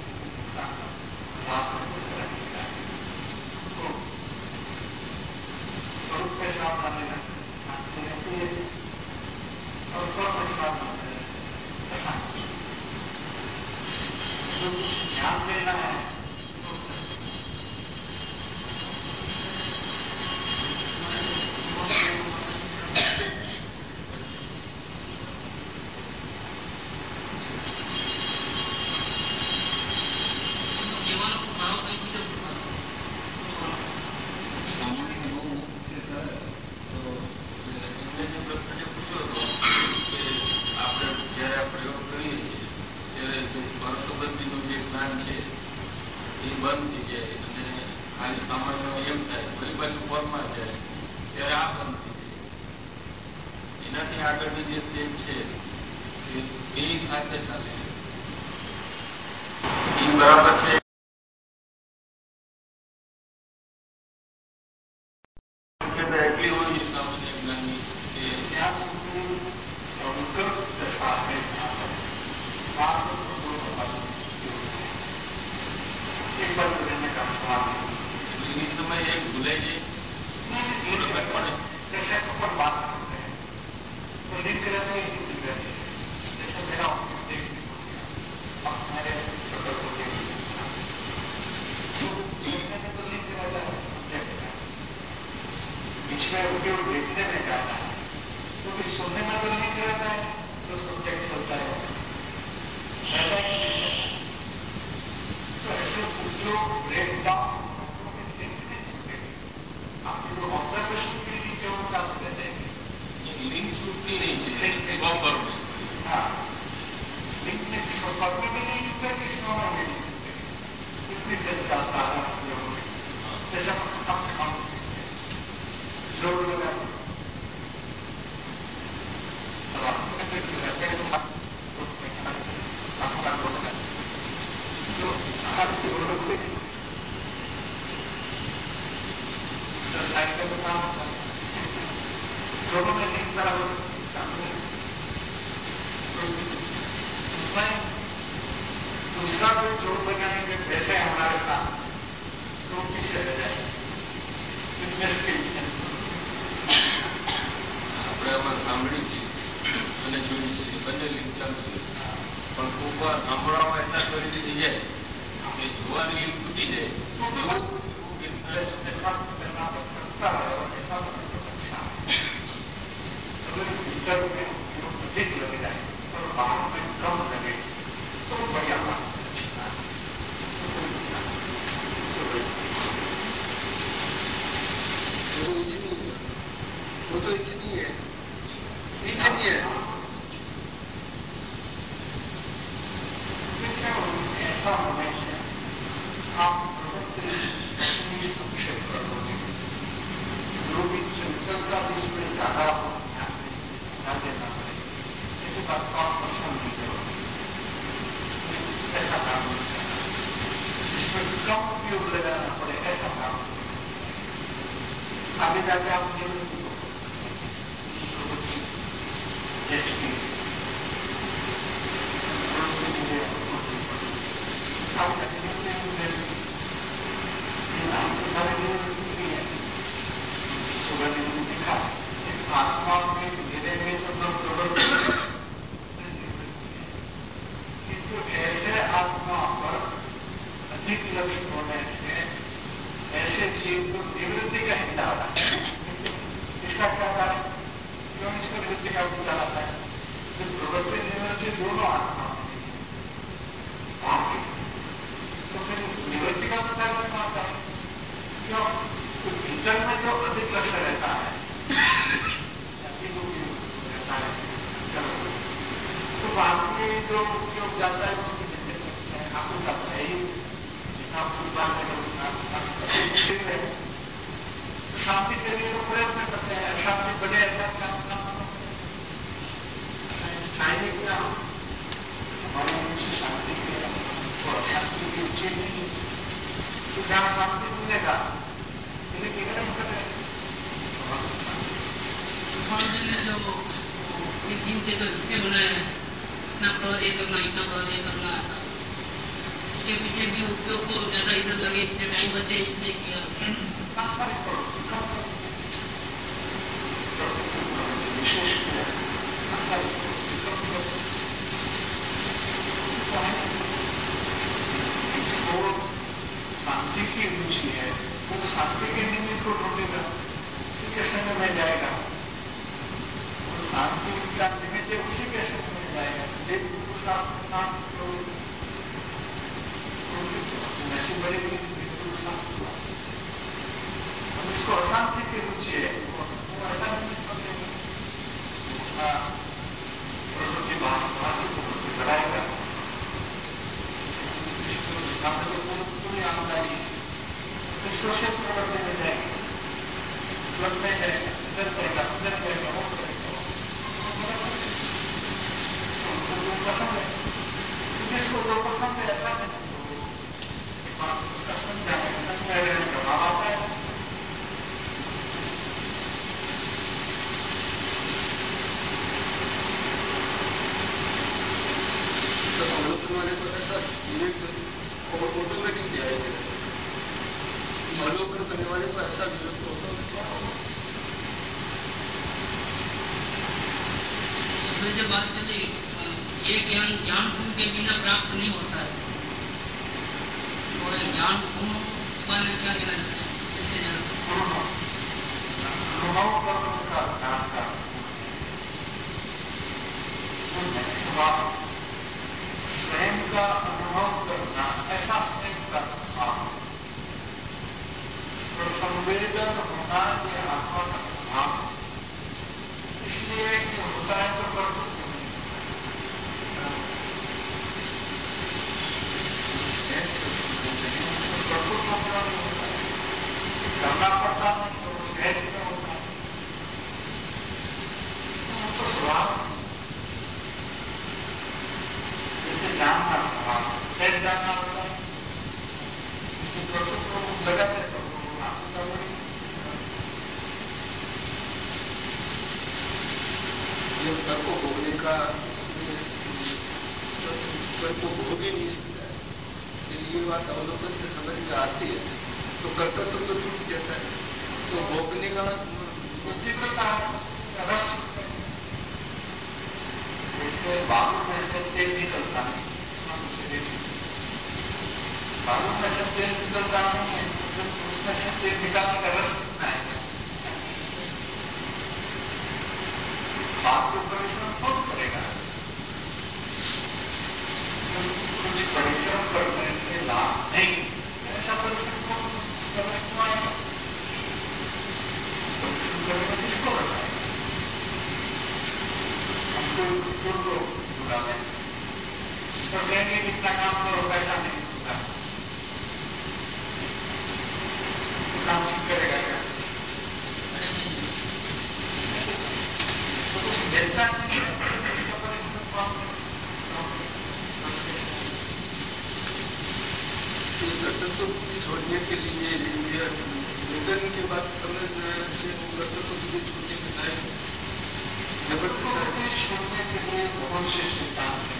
[SPEAKER 2] स्वरूप में सावधानी शांति रहती है और में सावधानी अशांति जो कुछ ध्यान देना है
[SPEAKER 3] બરાબર છે એટલી હોય સામાન્ય જ્ઞાનની કે
[SPEAKER 2] ત્યાં સુધી एक बार रहने का सवाल
[SPEAKER 3] इस समय एक भूले जी
[SPEAKER 2] जैसे ऊपर बात करते हैं तो लिंक रहते हैं जैसे मेरा मेरे सुनने में तो लिंक रहता है सब्जेक्ट का बीच में उपयोग देखने में जाता है क्योंकि सुनने में तो लिंक रहता है तो सब्जेक्ट चलता है रहता है तो ऐसे उपयोग ब्रेक डाउन आपकी जो ऑब्जर्वेशन की लिंक केवल साथ रहते हैं
[SPEAKER 3] लिंक छूटती नहीं चाहिए स्वपर में
[SPEAKER 2] हाँ लिंक में स्वपर में भी नहीं जुड़ता कि स्व में भी नहीं जुड़ते इतनी चल जाता है जैसा हम जोड़ लगा साइकिल का काम होता है दोनों में लिंक बराबर काम मैं दूसरा कोई जोड़ लगाने में बैठे हमारे साथ तो किसे रह जाए फिटनेस के लिए
[SPEAKER 3] આપણે આમાં સાંભળી છે અને જોઈ છે બંને લિંક ચાલુ છે પણ કોક વાર સાંભળવામાં એટલા કરી દીધી જાય કે જોવાની લિંક તૂટી જાય એવું
[SPEAKER 2] सकता है और ऐसा तो अच्छा है अगर भीतर में अधिक लग जाए और बाहर में कम लगे तो बढ़िया बात अच्छा
[SPEAKER 7] वो तो इच्छनीय है इच्छनीय है
[SPEAKER 2] ऐसा होने से आप संक्षेप कर दोगे जो भी चंचलता जिसमें ज्यादा ध्यान देना पड़ेगा ऐसी बात को आप पसंद नहीं करोगे ऐसा काम नहीं करना जिसमें कम उपयोग लगाना पड़े ऐसा काम आगे जाके आप जीवन सारे सुबह दिखा आत्मा में मेरे में तो सब प्रबल किंतु ऐसे आत्मा पर अधिक लक्ष्य होने से ऐसे जीव को निवृत्ति का हिंदा आता है इसका क्या कारण क्यों इसको निवृत्ति का हिंदा आता है तो प्रवृत्ति निवृत्ति दोनों आत्मा तो फिर निवृत्ति का पता करना आता है क्यों तो भीतर में जो अधिक लक्ष्य रहता है तो बाकी जो उपयोग जाता है उसकी चर्चा करते हैं आपको जाता है ही तो शांति के लिए प्रयत्न करते हैं अशांति बड़े ऐसा काम चाहिए क्या जहाँ शांति मिलेगा लेकिन
[SPEAKER 5] जो दिन के जो हिस्से बनाए हैं, इतना पद ये करना, इतना पद ये करना, इसके पीछे भी उपयोग को ज्यादा इधर लगे, इतने टाइम बचे इसलिए किया।
[SPEAKER 2] शांति की रुचि है, वो शांति के निमित्त को ढूंढेगा, उसी के संग में जाएगा। शांति का निमित्त उसी के संग में जाएगा। एक शास्त्र शांति ऐसी बड़ी बड़ी शास्त्र, हम इसको अशांति की रुचि है, वो अशांति प्रकृति भाषा को बढ़ाएगा। पूरी आमदनी विश्व प्रवर्तन में जाएगी, में जाएगा, इधर जाएगा, उधर जाएगा, वो करेगा, पसंद है। जिसको जो पसंद है ऐसा नहीं, उसका समझाने का भाव आता है।
[SPEAKER 7] तो अवलोकन वाले को ऐसा ऑटोमेटिक दिया है, अवलोकन करने वाले को ऐसा विरोध ऑटोमेटिक।
[SPEAKER 5] जब बात चली ये ज्ञान गुण के बिना प्राप्त नहीं होता है, और ज्ञान गुण माने क्या ज्ञान है, कैसे जान
[SPEAKER 2] अनुभव करने का ज्ञान का स्वभाव, स्वयं का अनुभव करना, ऐसा स्वयं का स्वभाव, संवेदन होना ये आत्मा का स्वभाव। इसलिए कि होता है तो कर्तव्य करना पड़ता नहीं, तो सहज में होता है, तो स्वभाव जैसे जानना स्वभाव, सहज जानना होता है। जैसे कर्तव्य को लगाते तो
[SPEAKER 7] जब तक को भोगने का कोई को भोग ही नहीं सकता है, ये बात अवलोकन से समझ में आती है। तो कर्तव्य तो छूट जाता है, तो भोगने का
[SPEAKER 2] बुद्धि को रस जैसे बालू में से तेल निकलता है, बालू में से तेल निकलता नहीं है, उसमें से तेल निकालने का रस कितना है? बात तो परिश्रम कौन करेगा? कुछ परिश्रम करने से लाभ नहीं, ऐसा परिश्रम कौन आएगा? परिश्रम करने किसको बताएगा? हमको स्कूल को बुला लें तो कहेंगे कितना काम करो, पैसा नहीं मिलता, काम ठीक करेगा क्या? कुछ मिलता नहीं है, इसका परिश्रम कौन बस कैसे?
[SPEAKER 7] कर्तव्य छोड़ने के लिए निवेदन की बात समझना से कर्तव्य की छूटने के साथ
[SPEAKER 2] जबरदस्ती छोड़ने के लिए बहुत से सिद्धांत हैं।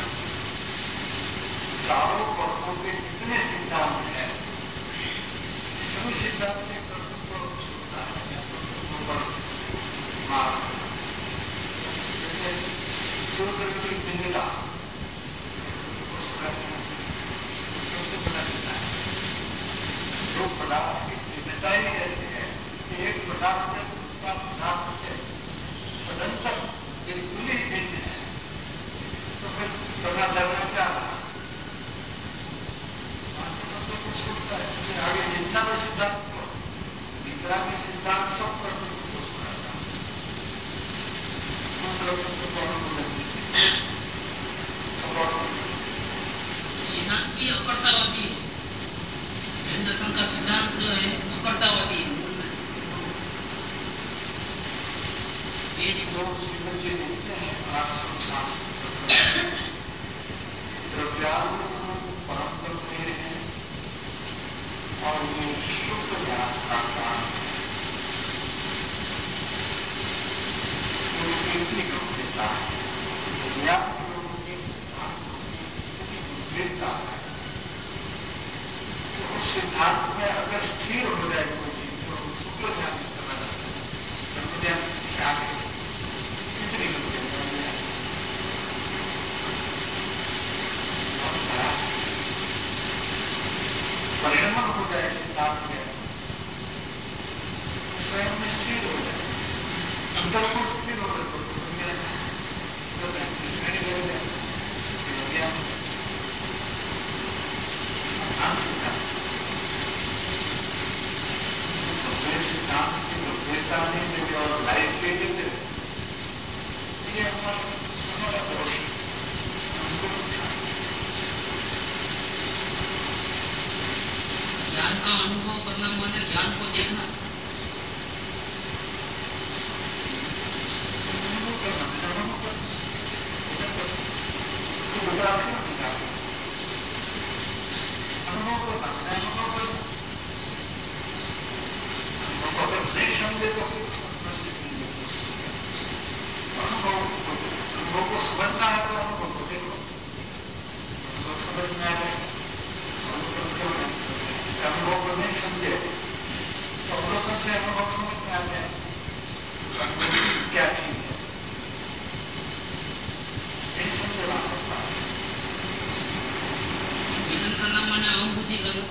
[SPEAKER 2] चारों पक्षों के कितने सिद्धांत हैं, सभी सिद्धांत से कर्तव्य छूटता है, कर्तव्य पर मार। जैसे जो की भिन्नता सबसे बड़ा सिद्धांत, दो पदार्थ की भिन्नता ही ऐसी है कि एक पदार्थ है दूसरा पदार्थ से सदंतर बिल्कुल ही भिन्न है, तो फिर करना डरना क्या रहा? छूटता है, फिर आगे जितना भी सिद्धांत को इतना भी सिद्धांत सब कर्तव्य को छुड़ाता है,
[SPEAKER 5] सिद्धांत भी अकर्तावादी है। जैन दर्शन का सिद्धांत जो है अकर्तावादी है।
[SPEAKER 2] ये जो श्रीमद जी लिखते हैं द्रव्यात्म परम ब्रह्म हैं, सिद्धांत में अगर स्थिर हो जाए कोई चीज तो शुक्ल ध्यान करना जाता है, ब्रह्म ध्यान से आगे कितनी परिणमन हो जाए सिद्धांत में, स्वयं में स्थिर हो जाए, अंतर को स्थिर हो जाए, सिद्धांत की गंभीरता नहीं देते और लाइफ दे देते, ये हमारा दोष
[SPEAKER 5] ज्ञान का अनुभव करना माने ज्ञान को देखना,
[SPEAKER 2] नहीं समझे तो फिर अनुभव को समझना है तो अनुभव को देखो, अनुभव समझ में आ जाए, अनुभव को नहीं समझे तो अवलोकन से अनुभव समझ में आ जाए क्या चीज है, नहीं समझे
[SPEAKER 5] वेदन करना माने अनुभूति करना,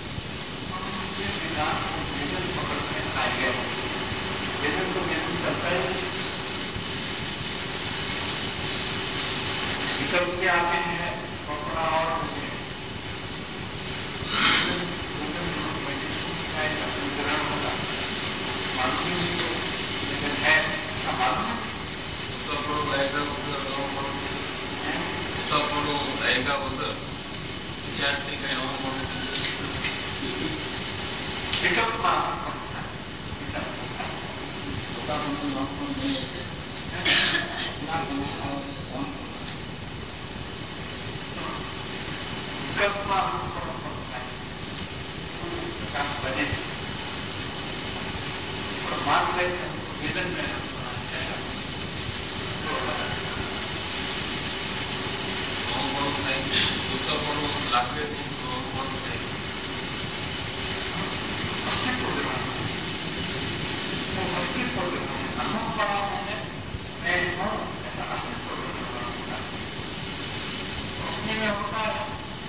[SPEAKER 2] वेदन तो वेदन चलता है, विकल्प के आते हैं स्वप्न और ग्रहण होगा, मालूम है ऐसा मालूम है, विकल्प मालूम वेदन में ऐसा अस्तित्व अस्तित्व अहम बड़ा मैंने मैं हूँ ऐसा अस्तित्व अपने में होता है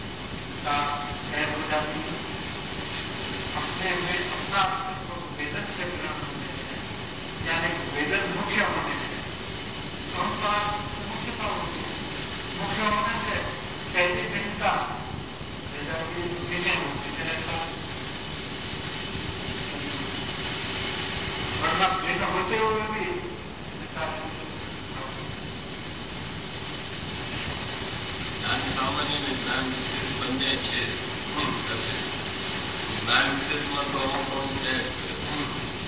[SPEAKER 2] हो जाती है, अपने में अपना अस्तित्व वेदन से ग्रहण होने से, यानी वेदन मुख्य होने से परंपरा मुख्यता होती है, मुख्य होने से पहली भिन्नता वरना भिन्न होते हुए भी
[SPEAKER 3] सामान्य में ज्ञान विशेष बन जाए છે જ્ઞાન વિશેષમાં તો અહંકરણ જાય જ કરે છે.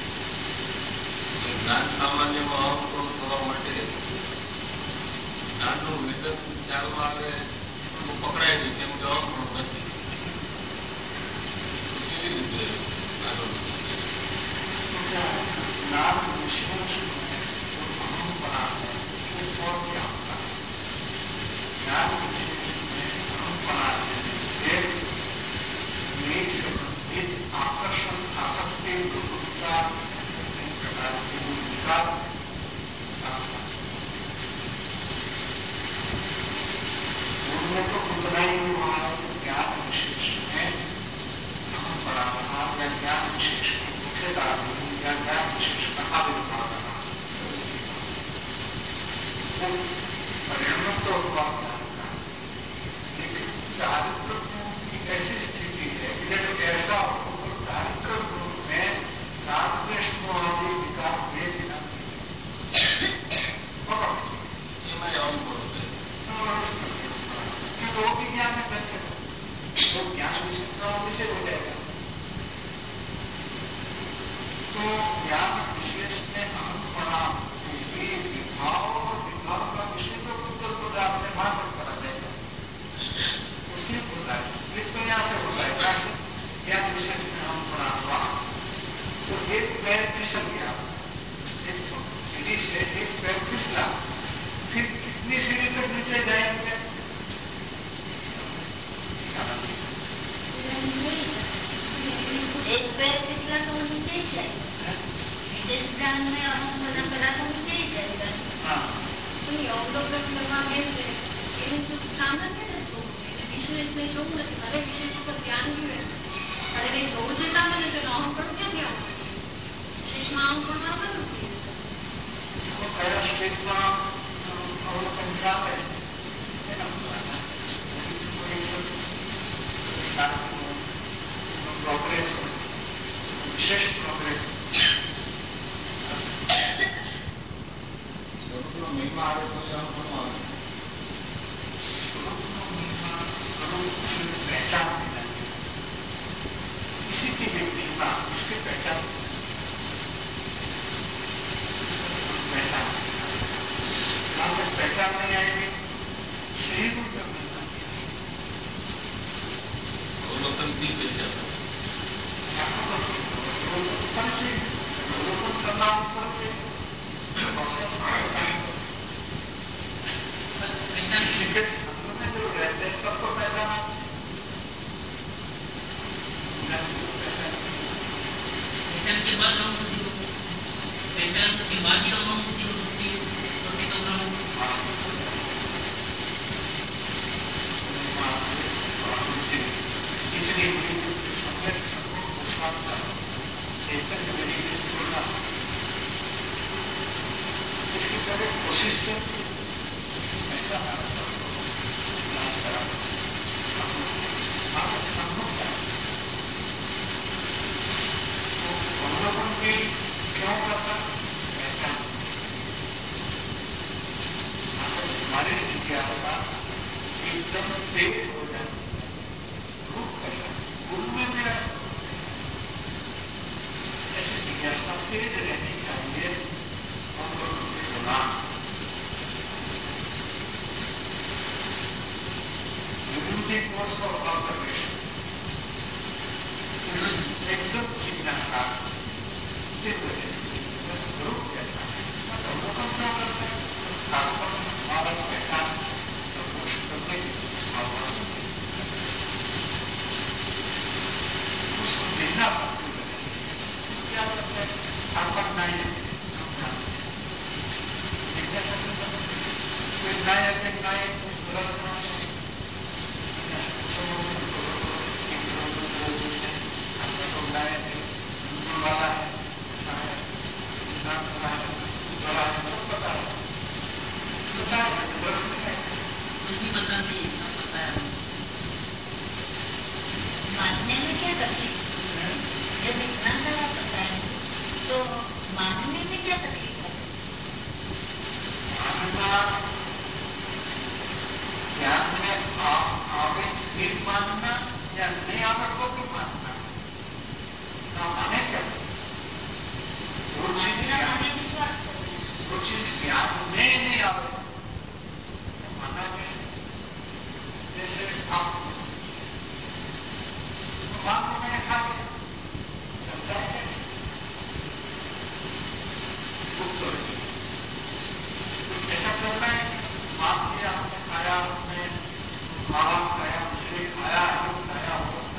[SPEAKER 3] જ્ઞાન સામાન્યમાં અહંકરણ થવા માટે જ્ઞાનનું વિગત ખ્યાલમાં આવે તો પકડાય નહીં, કેમ કે અહંકરણ નથી. કેવી રીતે આગળ
[SPEAKER 2] ज्ञान विशेष अहम बना है, सिर्फ और क्या होता है ज्ञान विशेष में अहम बना है, एक से संबंधित आकर्षण आसक्ति प्रभुता प्रकार की भूमिका उनमें तो उतना ही हुआ है कि ज्ञान विशेष में अहम बना रहा या ज्ञान विशेष की मुख्यता या ज्ञान विशेष का आविर्भाव रहा परिणाम तो हुआ ज्ञान का, लेकिन चारित्र की ऐसी स्थिति है कि जब ऐसा हो तो चारित्र रूप में रागद्वेषवादी विकार हुए बिना वो भी ज्ञान में चलेगा, वो ज्ञान विशेष हो जाएगा। तो ज्ञान विशेष में अहम बना विभाव और विभाव का विषय तो पुत्र को आपने मान करा जाएगा, उसलिए होता है, स्लिप तो यहाँ से होता है, ज्ञान विशेष में अहम बना हुआ तो एक पैर फिसल गया, एक सीढ़ी से एक पैर फिसला, फिर कितनी सीढ़ी तक नीचे जाएंगे
[SPEAKER 8] સામાન્ય ને જોવું છે એટલે વિશેષને જોવું નથી ભલે વિશેષ ઉપર ધ્યાન ગયું પણ એને જોવું છે સામાન્ય તો એનો અહંપણ ક્યાંથી આવે વિશેષમાં અહંપણ આવે નથી
[SPEAKER 2] કયા સ્ટેટમાં અવલોકન ચાલે છે એના પ્રોગ્રેસ વિશેષ પ્રોગ્રેસ
[SPEAKER 3] સ્વરૂપનો મહિમા આવે તો જ ઘણું આવે
[SPEAKER 2] स्वरूप की पहचान किसी भी व्यक्ति का उसकी पहचान जहाँ तक पहचान नहीं आएगी सही रूप में मिलना
[SPEAKER 3] अवलोकन की पहचान
[SPEAKER 2] ऊपर से अवलोकन करना ऊपर से प्रोसेस सीधे संग में जो रहते हैं तब तो पहचाना
[SPEAKER 5] पहचान के बाद अनुभूति होती पहचान के बाद ही अनुभूति होती है
[SPEAKER 2] इतनी बड़ी सम्यक संपूर्ण पुरुषार्थ चैतन्य बनी इसकी तुलना इसकी पहले कोशिश चलती क्यों करना पहचान हमारी जिज्ञासा एकदम तेज हो जाए रूप कैसा गुरु में मेरा ऐसी जिज्ञासा तेज रहनी चाहिए हम लोगों के गुना यूनिटी कोर्स ऑफ ऑब्जर्वेशन एकदम जिज्ञासा स्वरूप कैसा है अवलोकन क्या करते हैं हमारा पहचान कोशिश करने की आवश्यक उसको देखना सब कुछ क्या करते हैं आपन नायक जिज्ञासा कोई नायक रसना वाला है
[SPEAKER 8] मानने में क्या तकलीफ है जब इतना सारा पता है तो मानने में क्या तकलीफ है
[SPEAKER 2] ज्ञान में आवे फिर मानना या नहीं आवे को भी मानना माने क्या वो चीज
[SPEAKER 8] विश्वास करो
[SPEAKER 2] वो चीज ज्ञान में नहीं आवे माना कैसे जैसे आप भगवान को मैंने खा लिया चलता है कैसे ऐसा चल रहा है मान लिया हमने खाया हमने माँ बाप खाया दूसरे खाया खाया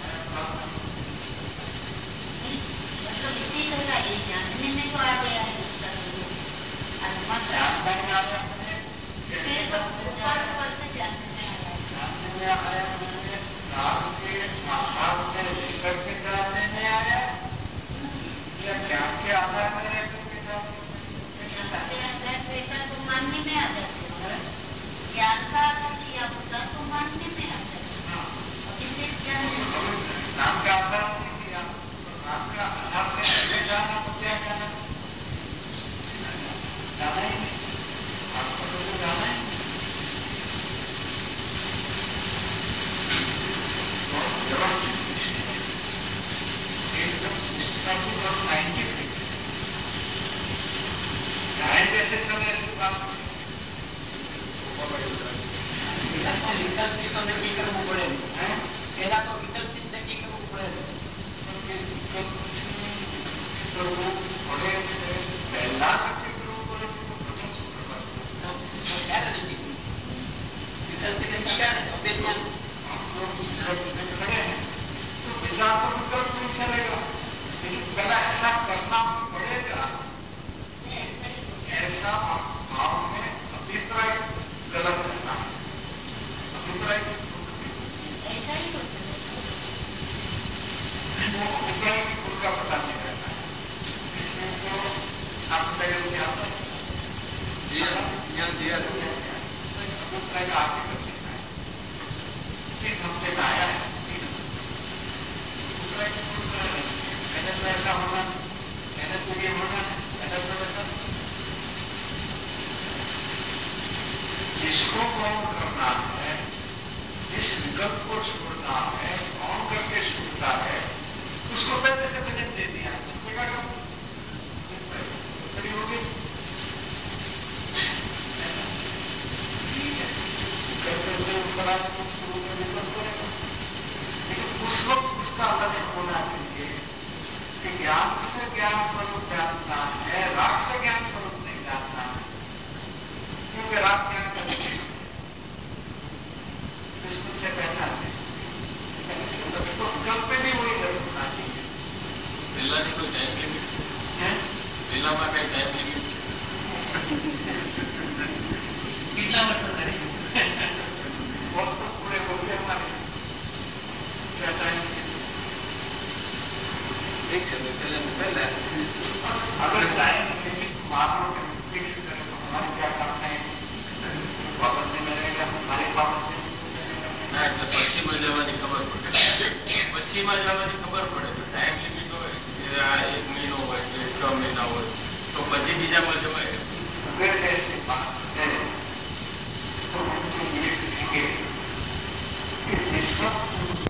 [SPEAKER 8] मतलब इसी तरह ये जानने में तो आ गया है उसका स्वरूप
[SPEAKER 2] जानने में आया
[SPEAKER 8] ऊपर से जानने में आया
[SPEAKER 2] मैंने राम के आधार में लेकर के जानने में आया या ज्ञान के आधार में लेकर के जानने
[SPEAKER 8] तो मानने में आ जाते ज्ञान का आधार लिया होता तो मानने में आ जाते इसलिए जानने
[SPEAKER 2] नाम का आधार नहीं किया नाम का आधार लेकर जाना तो क्या जाना जाना ही नहीं हॉस्पिटल को जाना ही व्यवस्थित एकदम सिस्टमैटिक और साइंटिफिक चाहे जैसे चले ऐसे बात
[SPEAKER 6] વિકલ્પિત નક્કી કરવું પડે પેલા તો વિકલ્પિત નક્કી કરવું પડે
[SPEAKER 2] કરવું પડે છે પહેલા નક્કી કરવું પડે છે તો પ્રથમ શું કરવાનું
[SPEAKER 6] ત્યારે નક્કી કરવું વિકલ્પિત નક્કી કરે અભિજ્ઞાન
[SPEAKER 2] खड़े हैं तो विचार तो विकल्प नहीं चलेगा लेकिन पहला ऐसा करना पड़ेगा ऐसा भाव में अभिप्राय गलत रहना
[SPEAKER 8] ऐसा ही होता
[SPEAKER 2] उपराई की फूल का पता नहीं रहता है, इसलिए तो आप बताइए क्या होता है
[SPEAKER 7] यहाँ दिया तो
[SPEAKER 2] उपराई का आगे कर देता है, 3 हफ्ते का आया है, 3 हफ्ते उपराई की फूल का पहले तो ऐसा होना, पहले तो ये होना, पहले तो ऐसा। जिसको कौन करना है, जिस विकल्प को छोड़ना है, कौन करके छूटता है, उसको पहले से वजन दे दिया, छूटेगा कब? खड़ी होगी ऐसा ठीक है, करते हुए ऊपर आने को शुरू में विकल्प करेगा, लेकिन उस वक्त उसका लक्ष्य होना चाहिए कि ज्ञान से ज्ञान स्वरूप जानना है, राग से ज्ञान स्वरूप नहीं जानना है, क्योंकि राग ज्ञान का दुश्मन से पहचानते तो जब पे भी वही लक्ष्य होना चाहिए।
[SPEAKER 3] પેલાની કોઈ ટાઈમ લિમિટ છે? પેલામાં કઈ ટાઈમ લિમિટ છે?
[SPEAKER 5] કેટલા વર્ષો કરે
[SPEAKER 2] बहुत तो पूरे हो गए हमारे, क्या टाइम है?
[SPEAKER 7] एक समय पहले
[SPEAKER 2] अगर टाइम लिमिट मानो कि फिक्स करें तो हमारे क्या करना है, पाबंदी में रहेगा, हमारी पाबंदी
[SPEAKER 3] ના એટલે પછીમાં જવાની ખબર પડે, પછીમાં જવાની ખબર પડે તો ટાઈમ લિમિટ હોય કે આ 1 મહિનો હોય કે 6 મહિના હોય તો પછી બીજામાં જવાય.
[SPEAKER 2] अगर ऐसी बात है तो उनके लिए कि जिस वक्त